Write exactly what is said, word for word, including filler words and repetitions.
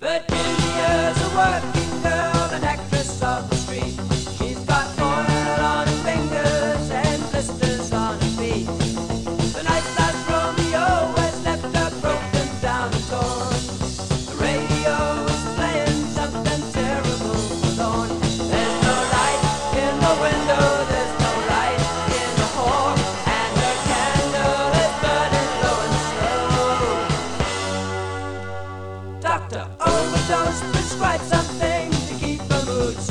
Virginia's a working girl, an actress of the street. She's got oil on her fingers and blisters on her feet. The night's last Romeo has left her broken down and torn. The radio is playing something terrible forlorn. There's no light in the window, there's no light in the hall, and her candle is burning low and slow. Doctor, overdose, prescribe something to keep her mood